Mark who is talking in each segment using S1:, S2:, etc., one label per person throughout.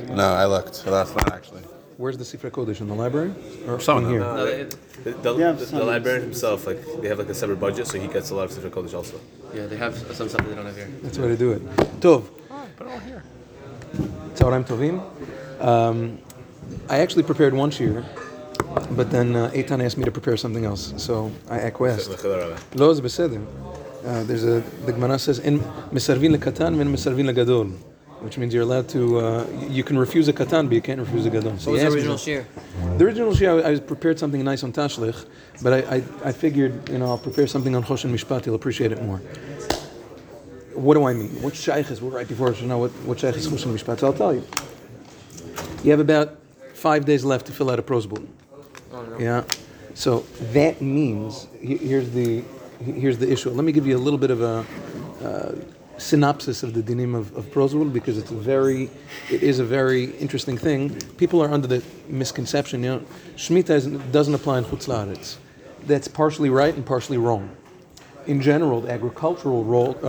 S1: No, I looked last night actually.
S2: Where's the Sifrei Kodesh, in the library? Or
S1: Some
S2: in here?
S1: of them.
S3: The librarian himself, they have a separate budget, so he gets a lot of Sifrei Kodesh also.
S4: Yeah, they have some stuff they don't have here.
S2: That's the way to do it. Tov.
S1: Put it all here.
S2: Tzaorayim Tovim. I actually prepared one shir, but then Eitan asked me to prepare something else, so I acquiesced. Lo, זה בסדר. The Gemara says, "En mesarvin lekatan, and mesarvin legadol," which means you're allowed to. You can refuse a katan, but you can't refuse a gadol. So
S4: What was the original shir?
S2: The original shir, I prepared something nice on Tashlich, but I figured, I'll prepare something on Choshen Mishpat. You'll appreciate it more. What do I mean? What shaykh is? We're right before Shana. What shaykh is Choshen Mishpat? So I'll tell you. You have about 5 days left to fill out a prose bulletin.
S4: Oh, no.
S2: Yeah. So that means here's the issue. Let me give you a little bit of a synopsis of the dinim of prose bulletin, because it is a very interesting thing. People are under the misconception, Shemitah doesn't apply in Chutz La'aretz. That's partially right and partially wrong. In general, the agricultural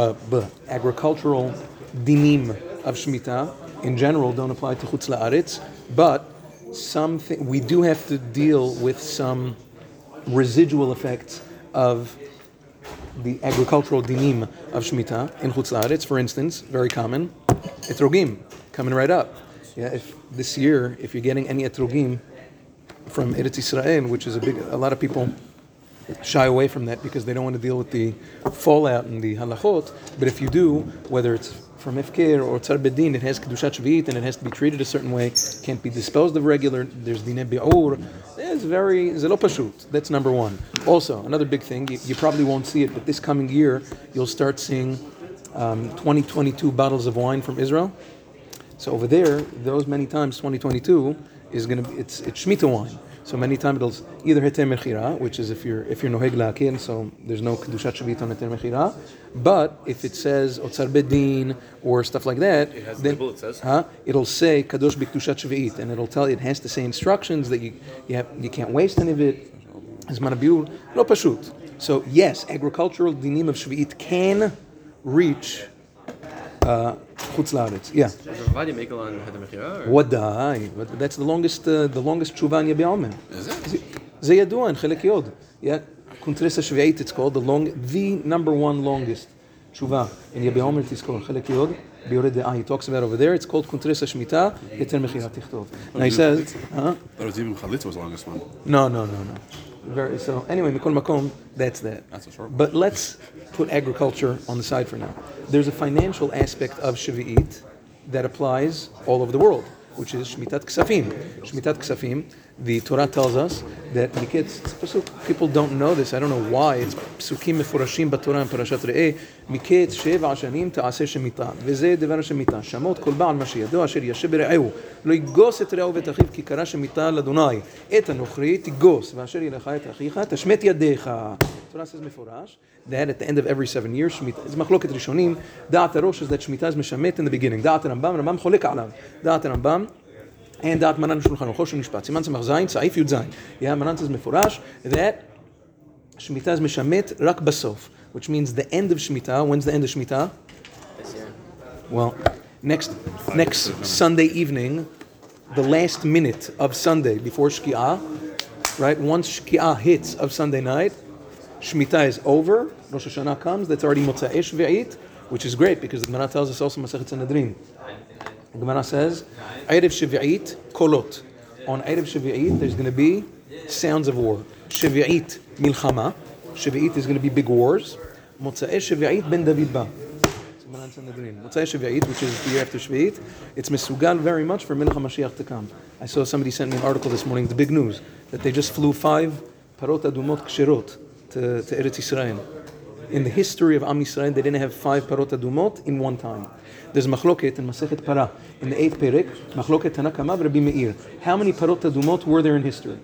S2: dinim of Shemitah in general don't apply to Chutz La'aretz, but we do have to deal with some residual effects of the agricultural dinim of Shemitah in Chutz La'aretz. For instance, very common, etrogim, coming right up. Yeah, if this year, if you're getting any etrogim from Eretz Yisrael, which is a lot of people shy away from that because they don't want to deal with the fallout and the halachot. But if you do, whether it's from Efker or Tzar Bedin, it has Kedushat Shvi'it and it has to be treated a certain way, can't be disposed of regular, there's Dinei Bi'ur. It's very zelo pashut. That's number one. Also, another big thing, you probably won't see it, but this coming year, you'll start seeing 2022 bottles of wine from Israel. So over there, those many times, 2022 is going to be, it's Shemitah wine. So many times it'll either heter mechira, which is if you're noheg la'akin, so there's no kedushat shvit on heter mechira. But if it says otzar bedin or stuff like that, then it'll say kadosh b'kedushat shvit, and it has to say instructions that you can't waste any of it. Zman habiur lo pashut. So yes, agricultural dinim of shvit can reach Chutz La'aretz. Yeah.
S4: Why do you make it on Heter Mechira?
S2: What? That's the longest tshuva in Yabi Omer.
S1: Is it?
S2: זה ידוע in Chelek Yod. Yeah, Kuntris HaShvi'it, it's called the number one longest tshuva in Yabi Omer. It's called Chelek Yod. Biyored De'ah, he talks about over there. It's called Kuntris HaShmita Heter Mechira Tichtov. Now he says,
S1: But it was even Chalitza was the longest one.
S2: No. So anyway, Mikol Makom, that's that.
S1: That's a short one.
S2: But let's put agriculture on the side for now. There's a financial aspect of Shavuot that applies all over the world, which is Shmitat Ksafim. Shmitat Ksafim, the Torah tells us that people don't know this. I don't know why. It's Psukim Mefurashim B'Torah and Parashat Re'eh. Miketz Sheva Shanim Ta'aseh Shemitah. V'zeh Devar Shemitah. Shamot Kol Ba'al Mashiach. Asher Yashem Bere'ehu. Lo yigos et Re'ehu v'Achiv ki kara Shemitah l'Adonai. Et Anochri tigos. V'asher Yelecha et Achicha tashmet yadecha. Torah says Mefurash that at the end of every 7 years, Shemitah is Machloket Rishonim. Da'at HaRosh is that Shemitah is Meshamet in the beginning. Da'at Rambam cholek alav. Da'at Rambam and Da'at Maran Shulchan Aruch Choshen Mishpat. Siman Samach Zayin, Saif Yud Zayin. Yeah, Maran says Mefurash that Shemitah is Meshamet rak basof, which means the end of Shemitah. When's the end of Shemitah?
S4: This year.
S2: Well, next Sunday evening, the last minute of Sunday before Shki'ah, right? Once Shki'ah hits of Sunday night, Shemitah is over. Rosh Hashanah comes. That's already Motzei Shvi'it, which is great because the Gemara tells us also Masechet Sanhedrin. The Gemara says, Erev Shvi'it kolot. On Erev Shvi'it, there's going to be sounds of war. Shvi'it milchama. Shvi'it is going to be big wars. Motzei Shvi'it ben David ba. Motzei Shvi'it, which is the year after Shvi'it, it's mesugal very much for Melech HaMashiach to come. I saw somebody sent me an article this morning, the big news, that they just flew 5 parot adumot kshirot to Eretz Yisrael. In the history of Am Yisrael, they didn't have 5 parot adumot in one time. There's machloket in Masechet Para, in the 8th perek, machloket Tanakama Rabbi Meir. How many parot adumot were there in history?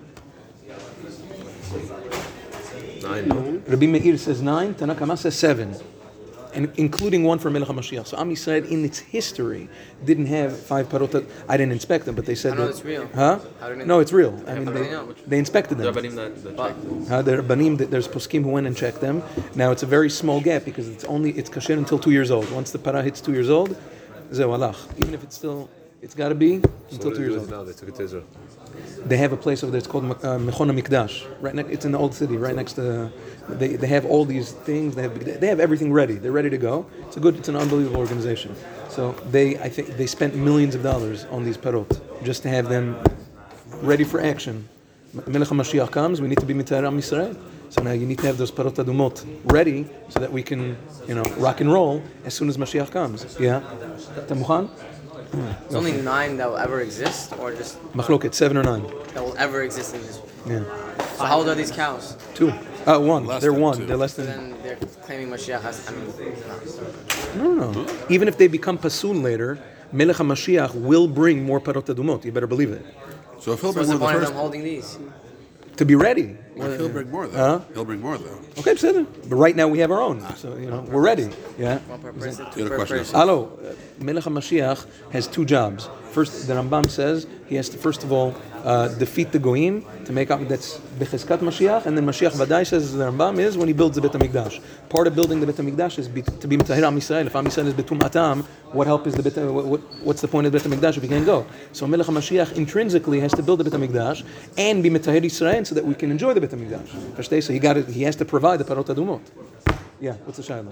S3: 9.
S2: Rabbi Meir says 9, Tanakama says 7, and including one for Melech HaMashiach. So Am Yisrael in its history didn't have 5 parot. I didn't inspect them, but they said
S4: I know
S2: that.
S4: it's real.
S2: Huh? No, it's real. I mean,
S4: How
S2: they inspected them. There are banim, there's poskim who went and checked them. Now it's a very small gap because it's kasher until 2 years old. Once the para hits 2 years old, zeh walach. Even if it's It's got to be
S3: So
S2: until
S3: what
S2: 2
S3: do
S2: years
S3: they do
S2: old.
S3: now? They took it to Israel.
S2: They have a place over there. It's called Mechon HaMikdash. It's in the old city, right next to. They have all these things. They have everything ready. They're ready to go. It's an unbelievable organization. So I think they spent millions of dollars on these parot just to have them ready for action. Melech HaMashiach comes. We need to be Mitayar Am Yisrael. So now you need to have those parot adumot ready so that we can, rock and roll as soon as Mashiach comes. Yeah. Tamuchan?
S4: There's only 9 that will ever exist, or just
S2: Machloket, 7 or 9.
S4: that will ever exist in this.
S2: Yeah.
S4: So how old are these cows?
S2: 2. 1.
S1: Less
S2: They're
S1: than
S2: 1.
S1: 2.
S2: They're less
S4: So
S2: than.
S4: then they're claiming Mashiach has.
S2: No. Even if they become pasul later, Melech HaMashiach will bring more parot adumot. You better believe it.
S1: So if he'll
S4: So
S1: bring
S4: what's the
S1: more
S4: point
S1: the
S4: of them
S1: first,
S4: holding these?
S2: To be ready.
S1: if he'll bring more though,
S2: Huh?
S1: he'll bring more though.
S2: Okay, better. But right now we have our own. So, we're ready. Yeah.
S4: One per person,
S1: You
S4: 2
S1: had a
S4: per
S1: question.
S4: person.
S2: Hello, Melech HaMashiach has 2 jobs. First, the Rambam says he has to first of all defeat the goyim to make up. That's becheskat Mashiach, and then Mashiach Vadai says the Rambam is when he builds the Bet Hamikdash. Part of building the Bet Hamikdash is to be Mitahir Am Yisrael. If Am Yisrael is betum atam, what help is the Bet? What's the point of the Bet Hamikdash if he can't go? So Melech HaMashiach intrinsically has to build the Bet Hamikdash and be Mitahir Yisrael so that we can enjoy the Bet Hamikdash. Versteh? So he has to provide the parot adumot. Yeah. What's the shayla?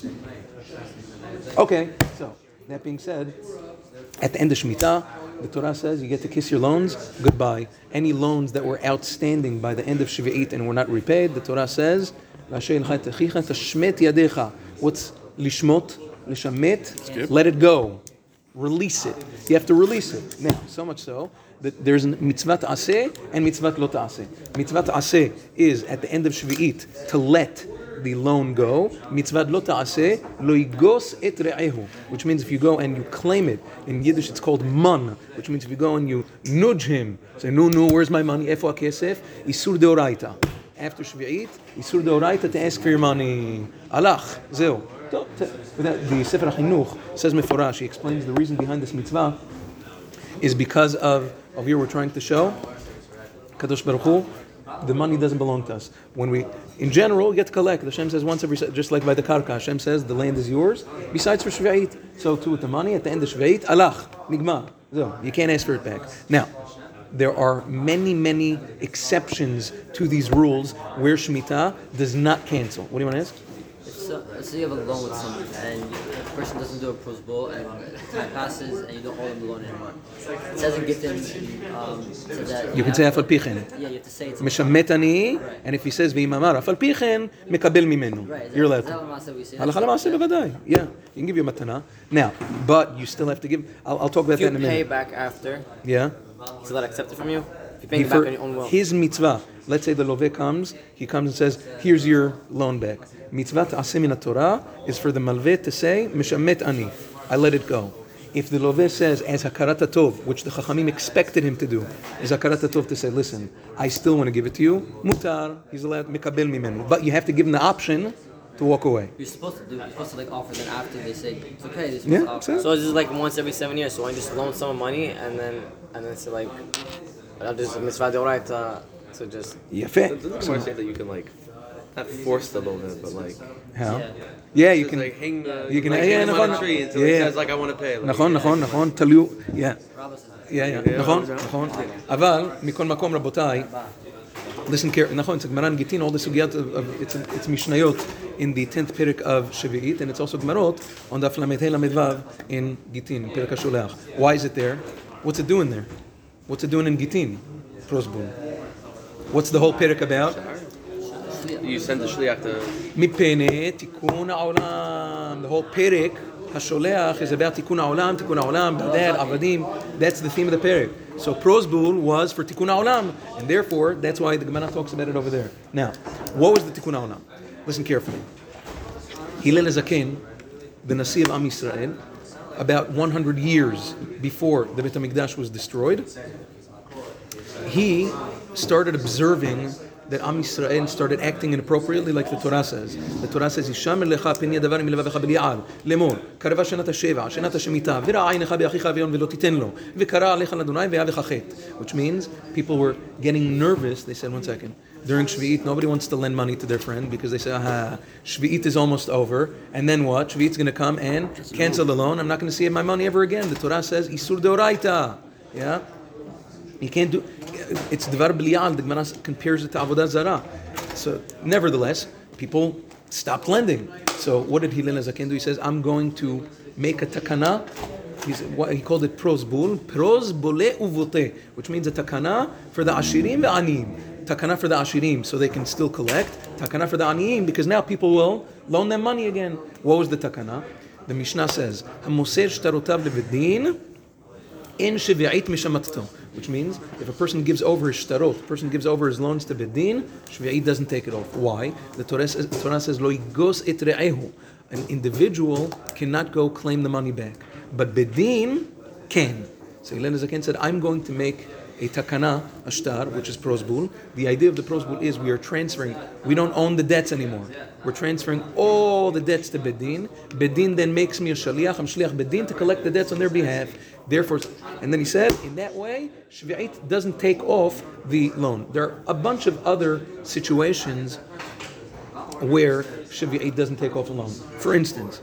S2: Okay. So that being said. At the end of Shemitah, the Torah says you get to kiss your loans goodbye. Any loans that were outstanding by the end of Shvi'it and were not repaid, the Torah says, what's lishmot? Lishamet? Let it go. Release it. You have to release it. Now, so much so that there's a mitzvah ta'aseh and mitzvah lo ta'aseh. Mitzvah ta'aseh is at the end of Shvi'it to let the loan go. Mitzvah lo ta'aseh lo yigos et re'ehu, which means if you go and you claim it, in Yiddish it's called man, which means if you go and you nudge him, say, no, where's my money? Efo ha'kesef? Isur deoraita. After Shvi'it, Isur deoraita to ask for your money. Alach, zeu. The Sefer HaChinuch says meforash, he explains the reason behind this mitzvah is because of here we're trying to show Kadosh Baruch Hu, the money doesn't belong to us. When we, in general, get to collect. Hashem says once every, just like by the karka, Hashem says the land is yours. Besides for Shvi'it, so too with the money at the end of Shvi'it, alach, nigmar. So you can't ask for it back. Now, there are many exceptions to these rules where Shemitah does not cancel. What do you want to ask?
S5: So you have a loan with someone and the person doesn't do a prosbol and time passes and you don't owe them the loan anymore. It says in Gittin that
S2: You can say afal pichen.
S5: Yeah, you have to say it's
S2: Meshamet ani, and if he says v'imamar afal pichen, mekabel mimenu.
S5: right.
S2: You're allowed to.
S5: We say
S2: Halakha l'maaseh bevadai. Yeah, you can give you a matana. Now, but you still have to give. I'll talk about
S4: If you
S2: that in a
S4: pay
S2: minute.
S4: back after,
S2: Yeah.
S4: is that accepted from you? If you pay it back on your own will.
S2: His mitzvah. Let's say the loveh comes, he comes and says, "Here's your loan back." Mitzvah ta'aseh min Torah is for the malveh to say, "Meshamet ani," I let it go. If the loveh says, as hakarat tov, which the chachamim expected him to do, is hakarat tov to say, "Listen, I still want to give it to you." Mutar, he's allowed mikabel mimenu, but you have to give him the option to walk away.
S5: You're supposed to do. You're supposed to like offer. Then after they say it's okay, they're supposed
S2: Yeah,
S5: to offer.
S2: that's it.
S4: So it's just like once every 7 years. So I just loan someone money and then say like, I'll just mitzvah deoraita. So just
S2: Yafeh.
S3: Doesn't the Gemara say that you can like not force the loan in, but like
S2: How? Yeah, you
S3: just,
S2: can.
S3: like hang the
S2: you can-
S3: like,
S2: yeah,
S3: hang him on a
S2: נכון.
S3: tree until
S2: Yeah,
S3: he
S2: yeah.
S3: says like I want to pay. Like,
S2: נכון, תלוי, yeah.
S5: Rabbi says that.
S2: Yeah, נכון. אבל, מכל מקום, רבותיי, listen carefully, נכון, it's Gemara in Gittin, all the sugiyat it's Mishnayot in the 10th Perek of Shvi'it, and it's also Gemarot on the Lamed Hey Lamed Vav in Gittin, in Perek HaSholeach. Why is it there? What's it doing there? What's it doing in Gittin? Prosbun. What's the whole Perek about?
S3: you send the shliach to.
S2: מפני תיקון העולם. The whole פרק, השולח, is about תיקון העולם, בדל, עבדים. That's the theme of the פרק. So prosbul was for תיקון העולם, and therefore, that's why the Gemara talks about it over there. Now, what was the תיקון העולם? Listen carefully. Hillel HaZaken, the Nasi of Am Yisrael, about 100 years before the Beit HaMikdash was destroyed, he started observing that Am Yisrael started acting inappropriately like the Torah says. The Torah says, "Yishamer lecha peni hadavar milevavecha b'li'al, lemor, kareva shenat hasheva, shenat hashemita, v'ra'a einecha be'achicha v'yon v'lo titen lo, v'kara alecha l'Adonai ve'avecha chet." Which means people were getting nervous. They said, one second, during Shvi'it, nobody wants to lend money to their friend because they say, Shvi'it is almost over. And then what? Shvi'it's going to come and cancel the loan. I'm not going to see my money ever again. The Torah says, Isur Deoraita. Yeah? You can't do... It's Devar B'lial. The Gemara compares it to Avodah Zarah. So, nevertheless, people stopped lending. So, what did Hillel HaZaken do? He says, I'm going to make a takana. He called it pros bul, pros bole uvote, which means a takana for the ashirim ve'aniyim. Takana for the ashirim, so they can still collect. Takana for the aniyim, because now people will loan them money again. What was the takana? The Mishnah says, "Hamoser shtarotav levedin in shevi'it mishamatto," which means if a person gives over his shtarot, a person gives over his loans to bedin, shevi'it doesn't take it off. Why? The Torah says, "Lo yigos et re'ehu." An individual cannot go claim the money back, but bedin can. So Hillel HaZaken said, I'm going to make a takana, a shtar, which is prosbul. The idea of the prosbul is we are transferring, we don't own the debts anymore. We're transferring all the debts to bedin. Bedin then makes me a shaliach, I'm shliach bedin to collect the debts on their behalf. Therefore, and then he said, in that way, Shvi'it doesn't take off the loan. There are a bunch of other situations where Shvi'it doesn't take off a loan. For instance,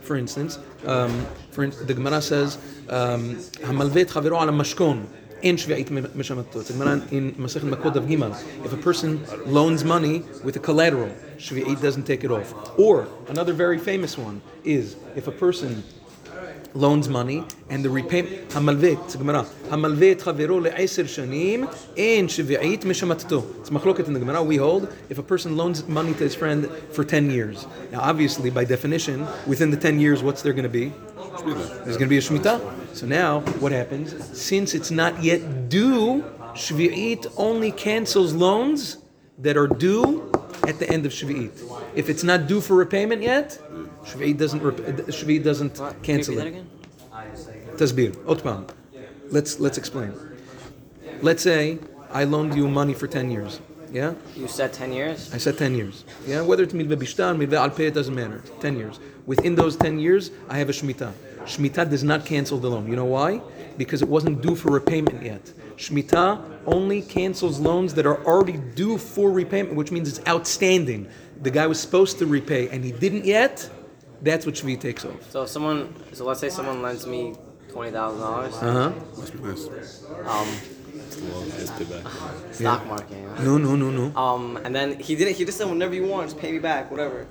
S2: the Gemara says, "Hamalvet chavero ala mashkon in Shvi'it mishamatto." It's a Gemara in Masechet Makot of Gimel. If a person loans money with a collateral, Shvi'it doesn't take it off. Or another very famous one is if a person loans money and the repayment hamalvet, it's a Gemara, hamalvet chavero le'eser shanim in Shvi'it mishamatto. It's machloket in the Gemara. We hold if a person loans money to his friend for 10 years. Now obviously by definition within the 10 years what's there going to be? There's going to be a Shemitah. So now what happens? Since it's not yet due, Shvi'it only cancels loans that are due at the end of Shvi'it. If it's not due for repayment yet, Shvi'it doesn't cancel it. Tasbir. Otpam. Let's explain. Let's say I loaned you money for 10 years. Yeah?
S4: You said 10 years?
S2: I said 10 years. Yeah? Whether it's midve bishtar, midve al peh, it doesn't matter. 10 years. Within those 10 years, I have a Shemitah. Shemitah does not cancel the loan. You know why? Because it wasn't due for repayment yet. Shemitah only cancels loans that are already due for repayment, which means it's outstanding. The guy was supposed to repay and he didn't yet. That's what Shvi takes off.
S4: So let's say someone lends me $20,000.
S1: Must be nice.
S4: Stock market. You
S2: No.
S4: know? And then he just said whenever you want, just pay me back, whatever.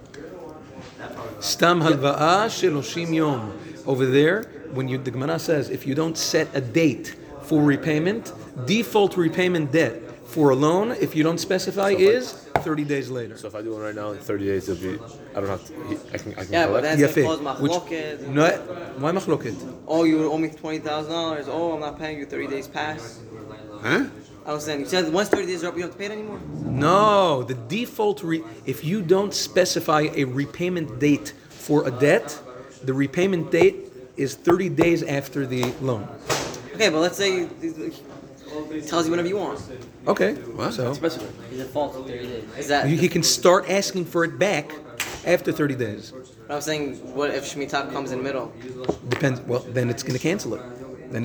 S2: Stam halva'a sheloshim yom. Over there, the Gemara says, if you don't set a date for repayment, default repayment debt for a loan, if you don't specify, is 30 days later.
S3: So if I do one right now, in 30 days, it'll be. I don't have to. I can
S4: Yeah, but
S3: collect.
S4: that's gonna cause machloket.
S2: No, why machloket?
S4: Oh, you owe me $20,000. Oh, I'm not paying you. 30 days past.
S1: Huh?
S4: I was saying, you said once 30 days are up, you don't have to pay it anymore.
S2: No, the default, if you don't specify a repayment date for a debt, the repayment date is 30 days after the loan.
S4: Okay, but let's say it tells you whenever you want.
S2: Okay,
S1: What?
S2: so
S5: He defaults in 30 days.
S4: Is that?
S2: he can start asking for it back after 30 days.
S4: I'm saying, what if Shemitah comes in the middle?
S2: Depends. Well, then it's going to cancel it.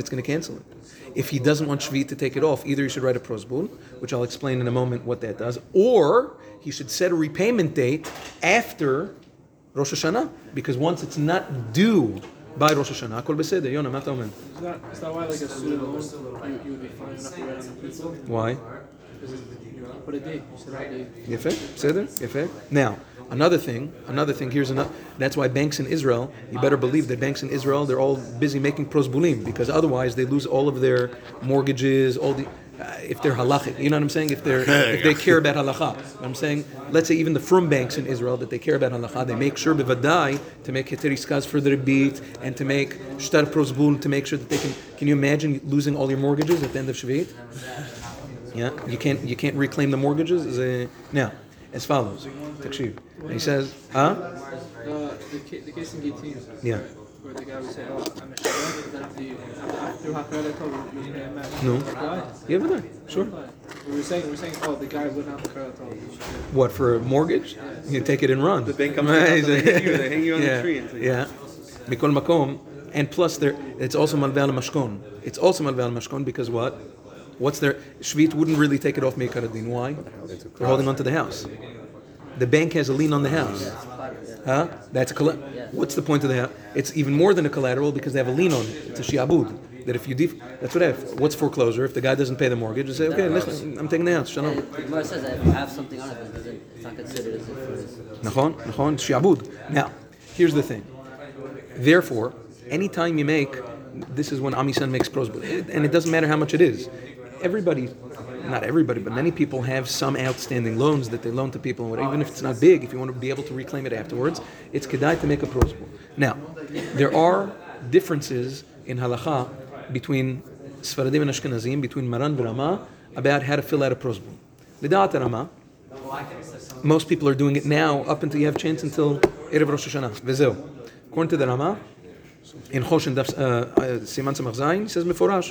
S2: If he doesn't want Shvi to take it off, either he should write a prosbul, which I'll explain in a moment what that does, or he should set a repayment date after Rosh Hashanah, because once it's not due by Rosh Hashanah, kol beseder. Yonah, ma ta omer?
S6: Is that why, like a student loan, you would be fine enough to write on the people?
S2: Why?
S6: Because you put a date. You said a date.
S2: Yefeh, beseder, yefeh. Now, another thing. Here's another. That's why banks in Israel. You better believe that banks in Israel, they're all busy making prosbulim, because otherwise they lose all of their mortgages, all the. If they're halachic, you know what I'm saying? If they care about halacha, I'm saying, let's say even the frum banks in Israel that they care about halacha, they make sure bevadai to make heter iskaz for the rebit and to make shtar prosbul to make sure that they can. Can you imagine losing all your mortgages at the end of Shvi'it? Yeah, you can't reclaim the mortgages. Now, as follows. Takshiv. He says,
S6: The case in Gittin.
S2: Yeah.
S6: Where the guy would say, oh, I'm a shayah, but then after Hakara told you pay him back.
S2: No.
S6: Why?
S2: Yeah, but sure.
S6: We were saying, oh, the guy wouldn't have Hakara told you.
S2: What, for a mortgage? You take it and run. The
S7: bank comes to the house and they hang you on the tree and say,
S2: yeah. Mikol makom. And plus, it's also malve al mashkon. It's also malve al mashkon because what? What's their Shvit wouldn't really take it off Meikar Adin. Why? They're holding on to the house. The bank has a lien on the house. Huh? That's a What's the point of the house? It's even more than a collateral because they have a lien on it. It's a shiabud. That if you that's what I have. What's foreclosure? If the guy doesn't pay the mortgage, you say, okay, listen, I'm taking the house. Shalom.
S5: The Gemara says that if you have something on it, it's not considered as if it is.
S2: Nachon, shiabud. Now, here's the thing. Therefore, anytime you make, this is when Amisan makes prosbul, and it doesn't matter how much it is. Everybody, not everybody, but many people have some outstanding loans that they loan to people, and even if it's not big, if you want to be able to reclaim it afterwards, it's kedai to make a prosbul. Now, there are differences in halacha between Sfaradim and Ashkenazim, between Maran and Rama, about how to fill out a prosbul. L'da'at Rama, most people are doing it now up until you have chance until Erev Rosh Hashanah. Vezeu. According to the Rama, in Choshen Siman Samach Zayin, he says Meforash.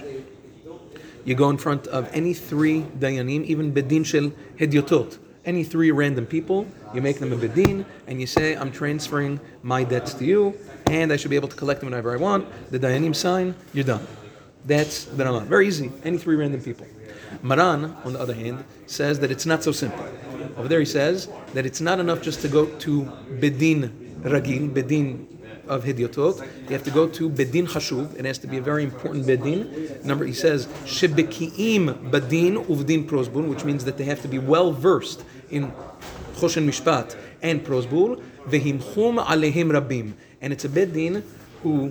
S2: You go in front of any three dayanim, even bedin shel hedyotot, any three random people, you make them a bedin, and you say, I'm transferring my debts to you, and I should be able to collect them whenever I want. The dayanim sign, you're done. That's the Rama. Very easy. Any three random people. Maran, on the other hand, says that it's not so simple. Over there he says that it's not enough just to go to bedin ragil, bedin of Hidyotot. You have to go to Bedin Chashuv. It has to be a very important Bedin. He says, Shebeki'im Bedin Uvdin Prosbul, which means that they have to be well versed in Choshen Mishpat and Prosbul. Vehimchum Alehim Rabim. And it's a Bedin who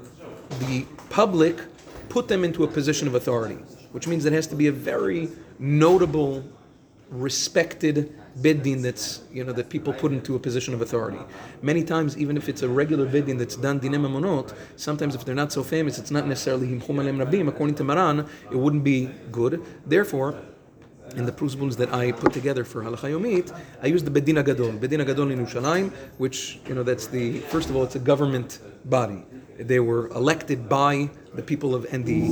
S2: the public put them into a position of authority, which means it has to be a very notable, respected Beddin that's, that people put into a position of authority. Many times, even if it's a regular Beddin that's done Dinem Amonot, sometimes if they're not so famous, it's not necessarily Himchum Alem Rabim. According to Maran, it wouldn't be good. Therefore, in the principles that I put together for Halacha Yomit, I use the Bedin Agadol. Bedin Agadol in Yerushalayim, which, that's first of all, it's a government body. They were elected by the people and the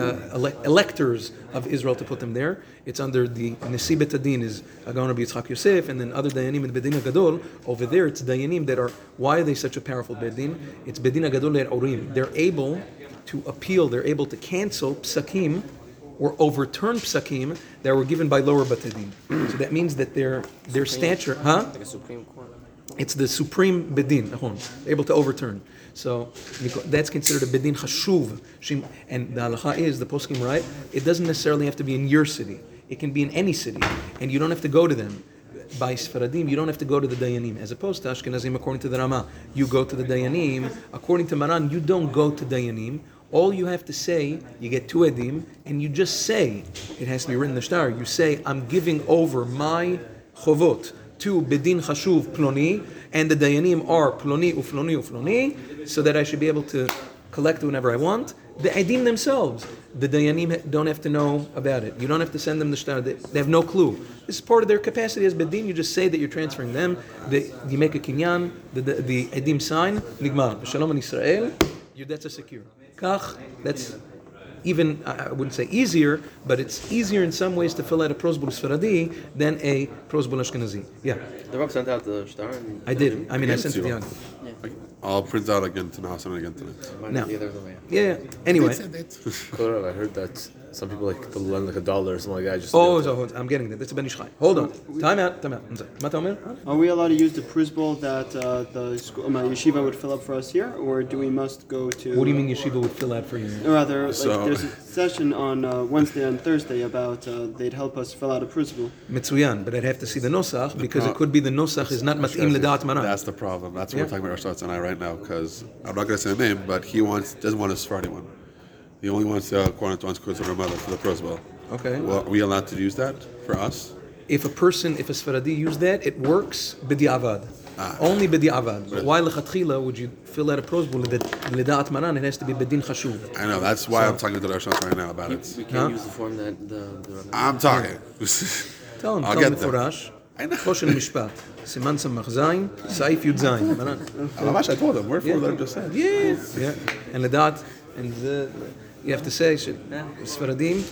S2: electors of Israel to put them there. It's under the Nesi Bet Adin is Agon Rabbi Yitzchak Yosef, and then other Dayanim in Bedin Agadol. Over there, it's Dayanim that are, why are they such a powerful Bedin? It's Bedin Agadol Le'orim. They're able to appeal, they're able to cancel psakim or overturn psakim that were given by lower Batadin. So that means that their stature,
S4: Like a Supreme Court.
S2: It's the supreme bedin, able to overturn. So that's considered a bedin chashuv. And the halacha is, the poskim write, it doesn't necessarily have to be in your city. It can be in any city, and you don't have to go to them. By Sfaradim, you don't have to go to the Dayanim. As opposed to Ashkenazim, according to the Rama, you go to the Dayanim. According to Maran, you don't go to Dayanim. All you have to say, you get two edim, and you just say, it has to be written in the shtar, you say, I'm giving over my chovot to Bedin Chashuv Ploni, and the Dayanim are Ploni Ufloni Ufloni, so that I should be able to collect whenever I want. The edim themselves, the Dayanim don't have to know about it. You don't have to send them the shtar. They have no clue. This is part of their capacity as Bedin. You just say that you're transferring them. You make a kinyan, the edim sign, nigmar. Shalom on Israel, your debts are secure. Kach, that's even, I wouldn't say easier, but it's easier in some ways to fill out a prosbul Sfaradi than a prosbul Ashkenazi. Yeah.
S7: The Rav sent out the shtar?
S2: I did. I sent it to Yanni.
S1: I'll print out again tonight. I'll send it again tonight.
S2: Now, yeah. Anyway.
S3: I heard that some people to lend like $1 or something like that.
S2: So I'm getting that. That's a Ben Ish Chai. Hold on. Time out.
S6: Are we allowed to use the prosbul that the school, yeshiva would fill up for us here, or do we must go to?
S2: What do you mean yeshiva would fill out for you?
S6: Or rather, there's a session on Wednesday and Thursday about they'd help us fill out a prosbul.
S2: Mitzuyan, but I'd have to see the nosach because it could be the nosach is not mat'im ledat maran.
S1: That's the problem. That's what we're talking about Rosh Hashanah right now, because I'm not going to say the name, but he doesn't want a Sephardi one. He only wants according to her mother for the prosbul.
S2: Okay.
S1: Well, are we allowed to use that for us?
S2: If a Sfaradi use that, it works b'di'avad. Only b'di'avad. Why lechatchila would you fill out a prosbul ledat maran? It has to be bedin chashuv.
S1: I know. That's why I'm talking to the Rosh Hashanah right now about it.
S7: We can't use the form that the
S1: I'm talking.
S2: Tell him.
S1: I'll
S2: Tell him
S1: get there.
S2: Furash. Choshen Mishpat. Siman Samach Zayin. Saif Yud Zayin.
S1: I told him. Word for word, I just said.
S2: Yeah. And ledat, and you have to say, Sfaradim,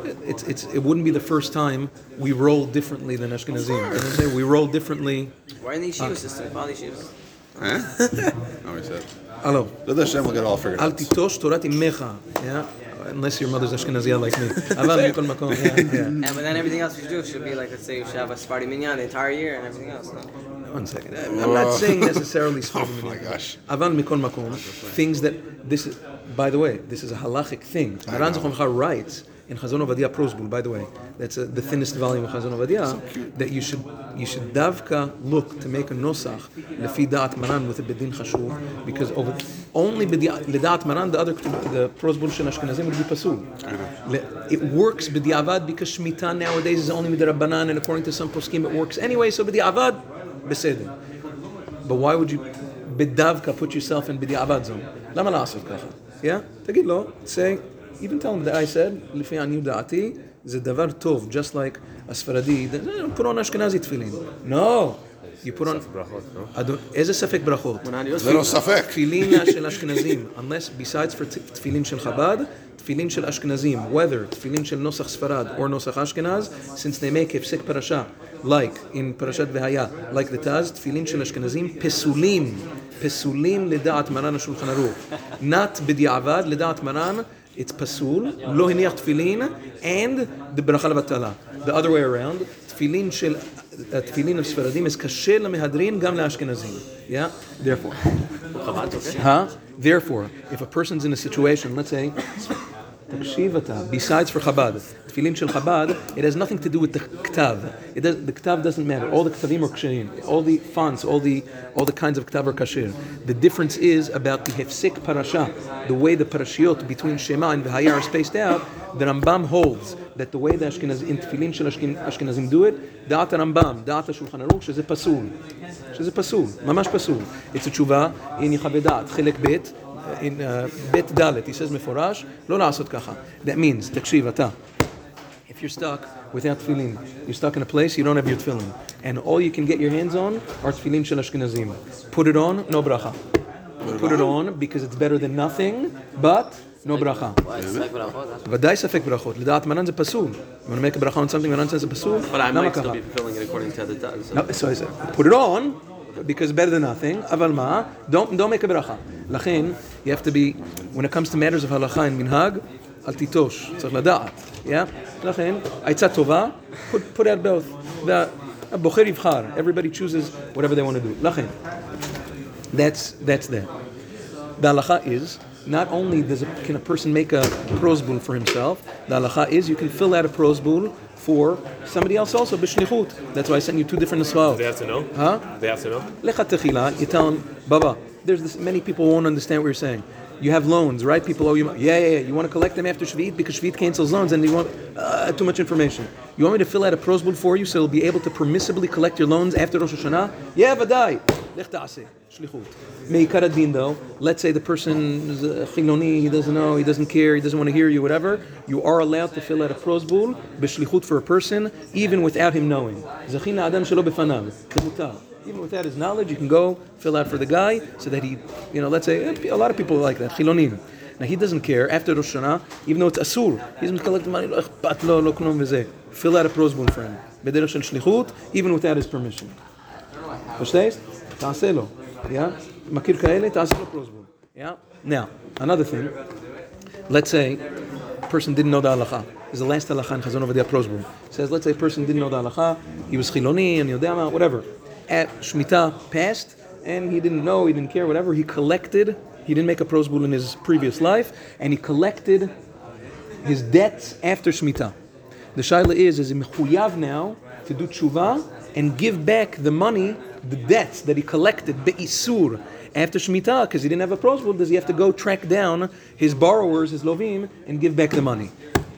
S2: it wouldn't be the first time we roll differently than Ashkenazim. We roll differently.
S4: Why in the yeshiva system? All the yeshivas.
S1: No, he said.
S2: Hello.
S1: The Hashem will get all figured
S2: Al
S1: out.
S2: titosh Torah imecha. Yeah. unless your mother's Ashkenazia like me. אבל מכל מקום, yeah.
S4: And but then everything else you do should be like, let's say you should have a Sephardi minyan the entire year and everything else. No?
S2: One second. I'm not saying necessarily
S1: Oh my gosh.
S2: Aval mikol makom, things that this is. By the way, this is a halachic thing. Maran Zochron Bechar writes in Chazon Ovadia Prosbul. By the way, that's the thinnest volume of Chazon Ovadia. That you should davka look to make a nosach lefi da'at Maran with a bedin chashuv, because only ledat Maran the Prosbul shel Ashkenazim would be pasul. It works b'diavad because Shemitah nowadays is only midrabanan, and according to some poskim it works anyway. So b'diavad, beseder. But why would you b'davka put yourself in b'diavad zone? Lama la'asot kacha? Yeah? תגיד לו, say, even tell him that I said, לפי עניות דעתי, זה דבר טוב, just like a Sfaradi, put on Ashkenazi tefillin. No! You put on... איזה ספק ברכות?
S1: זה לא ספק.
S2: תפילין של אשכנזים, unless, besides for תפילין של חב"ד, תפילין של אשכנזים, whether תפילין של נוסח ספרד or נוסח אשכנז, since they make הפסק פרשה, like in פרשת והיה, like the Taz, תפילין של אשכנזים, פסולים לדעת מרן השולחן ערוך. not בדיעבד, לדעת מרן, it's פסול, לא הניח תפילין, and the ברכה לבטלה. The other way around, תפילין of ספרדים is קשה למהדרין גם לאשכנזים. Yeah? Therefore. Therefore, if a person's in a situation, let's say, besides for Chabad, tefillin shel Chabad, it has nothing to do with the ktav. The ktav doesn't matter. All the ktavim are kasherim. All the fonts, all the kinds of ktav are kasher. The difference is about the hefsek parasha, the way the parashiot between Shema and V'haya are spaced out. The Rambam holds that the way the Ashkenazim in tefillin shel Ashkenazim do it, da'at Rambam, da'at Shulchan Aruch, שזה פסול. שזה פסול, ממש פסול. It's a tshuva in Yechaveh Da'at, חלק ב' in Bet Dalet, he says מפורש, לא לעשות ככה. That means, תקשיב, אתה, if you're stuck without tefillin, you're stuck in a place, you don't have your tefillin, and all you can get your hands on are tefillin shel Ashkenazim. Put it on, no bracha. Put it on because it's better than nothing, but no bracha. ודאי ספק ברכות. לדעת מרן זה פסול. You want to make a bracha on something, מרן says זה פסול?
S7: But I might still be fulfilling it according to the Taz.
S2: No, so I said, put it on, because better than nothing, אבל מה? Don't make a bracha. לכן, you have to be, when it comes to matters of הלכה and מנהג, אל תיטוש, צריך לדעת. Yeah? לכן, עצה טובה, put out both. הבוחר יבחר. Everybody chooses whatever they want to do. לכן, that's that. The halacha is, not only can a person make a prosbul for himself, the halacha is you can fill out a prosbul for somebody else also, b'shlichut. That's why I sent you two different nesvaot.
S3: They have to know?
S2: Huh?
S3: They have to know?
S2: Lecha techila, you tell them, Baba, there's this, many people won't understand what you're saying. You have loans, right? People owe you money. Yeah. You want to collect them after Shvit because Shvit cancels loans and you want too much information. You want me to fill out a prosbul for you so you'll be able to permissibly collect your loans after Rosh Hashanah? Yeah, vadai. Lech ta'aseh. Shlichut. Me'ikar adin though, let's say the person is chiloni, he doesn't know, he doesn't care, he doesn't want to hear you, whatever. You are allowed to fill out a prosbul, b'shlichut for a person, even without him knowing. Zachin adam shelo b'fanav. Even without his knowledge, you can go fill out for the guy so that he, let's say, a lot of people are like that, chilonim. Now he doesn't care, after Rosh Hashanah, even though it's asur, he doesn't collect money, fill out a prosbul for him. B'derech shel shlichut, even without his permission. Verstehst? Ta'aseh lo. Yeah? Makir kaele, ta'aseh lo prosbul. Yeah? Now, another thing, let's say a person didn't know the halacha. This is the last halacha in Chazon Ovadia Prosbul. It says, let's say a person didn't know the halacha, he was chiloni and yodama, whatever. At Shemitah passed, and he didn't know, he didn't care, whatever. He didn't make a prosbul in his previous life, and he collected his debts after Shemitah. The shaila is he mechuyav now to do tshuva and give back the money, the debts that he collected be'isur after Shemitah, because he didn't have a prosbul. Does he have to go track down his borrowers, his lovim, and give back the money?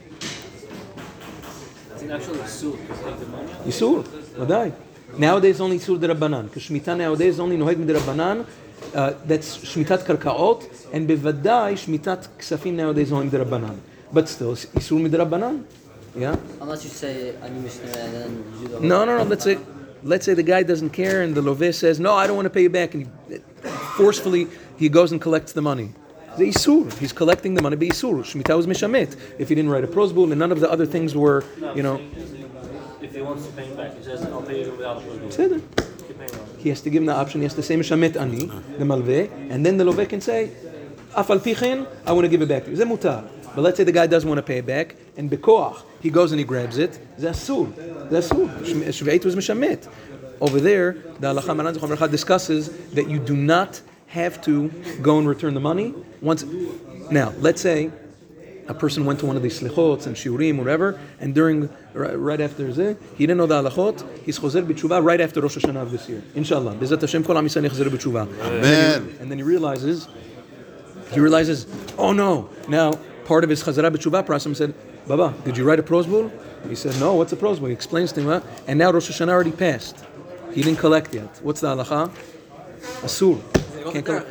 S8: It's actually isur, like the money.
S2: Isur, vadai. Nowadays only Isur de Rabbanan, because Shemitah nowadays only Noheg de Rabbanan, that's Shmitat Karkaot, and Bevadai Shmitat Ksafim nowadays Noheg de Rabbanan. But still, Isur de Rabbanan. Yeah?
S5: Unless you say, Ani Mishnah, and then you do the
S2: No, let's say the guy doesn't care, and the Loveh says, no, I don't want to pay you back, and forcefully he goes and collects the money. The Isur, he's collecting the money, but Isur, Shemitah was Mishamet. If he didn't write a prosbul, and none of the other things were,
S8: If he wants to pay him back, he says, I'll pay you without a prosbul.
S2: He has to give him the option, he has to say Mishamet Ani, the Malveh, and then the Loveh can say, Af al pi chen, I want to give it back to you. Ze mutar. But let's say the guy doesn't want to pay it back, and bekoach, he goes and he grabs it. That's asur. Shveit was mishamet. Over there, the halacha Maran Zichron Livracha discusses that you do not have to go and return the money Now, let's say a person went to one of these slichots and shiurim, whatever, and right after he didn't know the halachot. He's chozer b'tshuva right after Rosh Hashanah of this year. Inshallah, B'ezrat Hashem, kol am Yisrael chozer b'tshuva.
S1: Amen.
S2: And then he realizes, oh no! Now part of his chazara b'tshuva process said, Baba, did you write a prosbul? He said, no. What's a prosbul? He explains to him, and now Rosh Hashanah already passed. He didn't collect yet. What's the halacha? Asur. Can't collect.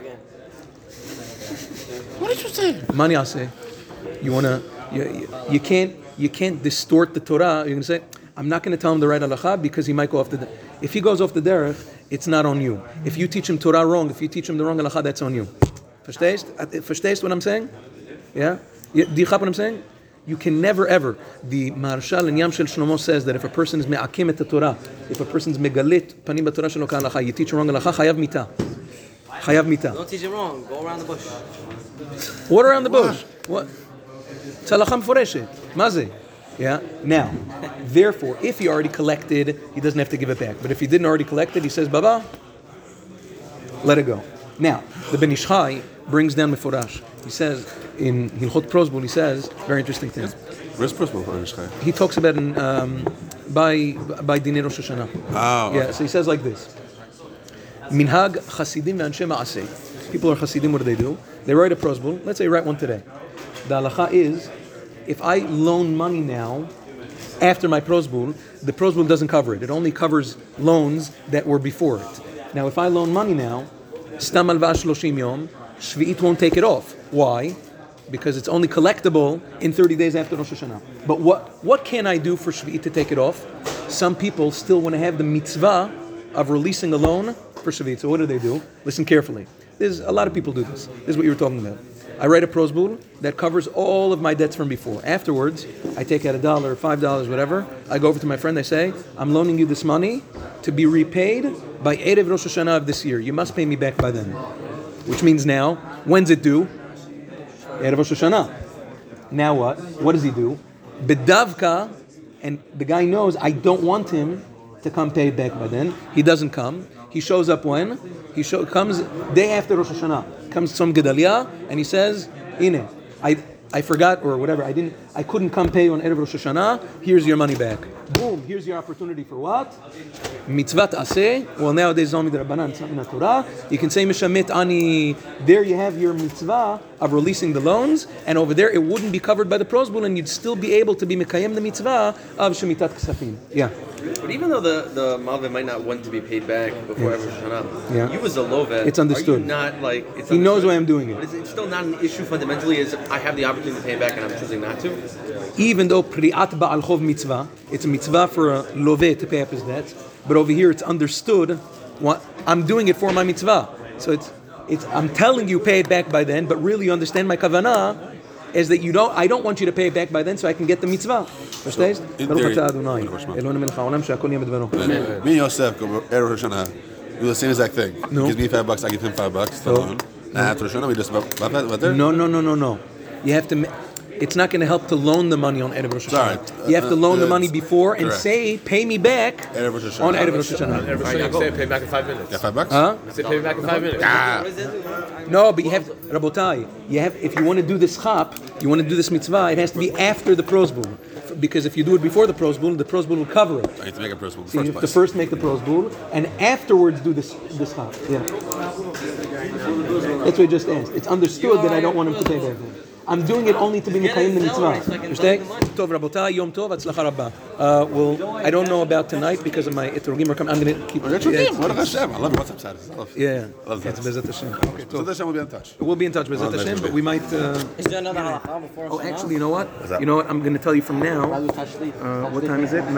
S1: What did you say?
S2: Mani aseh. You can't distort the Torah. You're going to say, I'm not going to tell him the right halacha because he might go off the derech. If he goes off the derech, it's not on you. If you teach him Torah wrong, if you teach him the wrong halacha, that's on you. Verstehst what I'm saying? Yeah? Do you get what I'm saying? You can never ever. The Marshal and Yam Shel Shlomo says that if a person is me'akim et Torah, if a person is megalit panim b'Torah shelo k'halacha, you teach him wrong halacha, chayav mita. Chayav mita.
S4: Don't teach him wrong. Go around the bush.
S2: What around the bush? What? It's halacha meforeshet. Mazeh. Yeah. Now, therefore, if he already collected, he doesn't have to give it back. But if he didn't already collect it, he says, Baba, let it go. Now, the Ben Ish Chai brings down meforash. He says in Hilchot Prosbul, he says very interesting thing.
S1: Where's Prosbul for Ben Ish Chai?
S2: He talks about in by Dinei Rosh Hashanah.
S1: Oh, okay.
S2: Yeah. So he says like this: Minhag Chasidim ve'anshe ma'aseh. People are Chasidim. What do? They write a prosbul. Let's say you write one today. The halacha is, if I loan money now, after my prosbul, the prosbul doesn't cover it. It only covers loans that were before it. Now, if I loan money now, stam alva 30 yom, Shvi'it won't take it off. Why? Because it's only collectible in 30 days after Rosh Hashanah. But what can I do for Shvi'it to take it off? Some people still want to have the mitzvah of releasing a loan for Shvi'it. So what do? Listen carefully. There's a lot of people do this. This is what you were talking about. I write a prosbul that covers all of my debts from before. Afterwards, I take out $1, $5, whatever. I go over to my friend. I say, I'm loaning you this money to be repaid by Erev Rosh Hashanah of this year. You must pay me back by then. Which means now, when's it due? Erev Rosh Hashanah. Now what? What does he do? Bedavka, and the guy knows I don't want him to come pay back by then. He doesn't come. He shows up when? Comes day after Rosh Hashanah. Comes Tzom Gedalia, and he says, Ine, I forgot or whatever. I couldn't come pay you on Erev Rosh Hashanah. Here's your money back. Boom. Here's your opportunity for what? Mitzvat aseh. Well, nowadays Zalmi D'Rabbanan, it's not in the Torah. You can say Mishamit ani. There you have your mitzvah of releasing the loans, and over there it wouldn't be covered by the prosbul, and you'd still be able to be mekayem the mitzvah of Shemitat Ksafim. Yeah.
S7: But even though the Malvin might not want to be paid back before Erev Rosh Hashanah,
S2: Yeah.
S7: you as a Lovet,
S2: It's understood.
S7: Are you not like it's
S2: He knows
S7: understood?
S2: why I'm doing
S7: But
S2: it.
S7: it's still not an issue fundamentally. Is I have the opportunity to pay back and I'm choosing not to.
S2: Even though Pri'at Ba'al Chov mitzvah, it's a mitzvah for a Loveh to pay up his debts, but over here it's understood what I'm doing it for my mitzvah. So it's I'm telling you pay it back by then, but really you understand my kavanah is that I don't want you to pay it back by then so I can get the mitzvah. Verstehst?
S1: in
S2: Baruch
S1: theory-
S2: atah Adonai. Eloheinu melech haolam she'akol nהיה b'dvaro.
S1: Me and Yosef go Erev Rosh Hashanah. We do the same exact thing.
S2: No.
S1: He gives me $5, I give him $5.
S2: No.
S1: Alone. After Rosh Hashanah, we just about there.
S2: No. You have to. It's not going to help to loan the money on Erev Rosh Hashanah.
S1: Sorry.
S2: You have to loan the money before and
S1: Correct.
S2: say, pay me back
S1: Erev Rosh Hashanah.
S2: on Erev Rosh Hashanah.
S3: Erev Rosh Hashanah, say pay back in 5 minutes.
S1: Yeah, $5.
S2: Huh?
S3: Say pay me back in 5 minutes.
S1: Ah.
S2: No, but you have, Rabotai, if you want to do this chap, you want to do this mitzvah, it has to be after the prosbul. Because if you do it before the prosbul will cover it.
S1: I need to make a principle.
S2: So you have to first make the prosbul, and afterwards do this chap. Yeah. That's what I just asked. It's understood that I don't want him to pay back. I'm doing it only to be mekayim the mitzvah. Understand? Tov Rabotai, Yom Tov, Atzlacha Rabbah. Well, I don't know about tonight because of my etrogim are coming. I'm going to keep.
S1: Baruch Hashem. I love it. What's up, Saturday?
S2: Yeah.
S1: I love
S2: It's
S1: that.
S2: Bezat Hashem. Okay,
S1: So
S2: Tov.
S1: this time we'll be in touch.
S2: We'll be in touch with Bezat Hashem, but we might.
S4: Is there another halacha before?
S2: Oh, actually, you know what? You know what? I'm going to tell you from now. What time is it?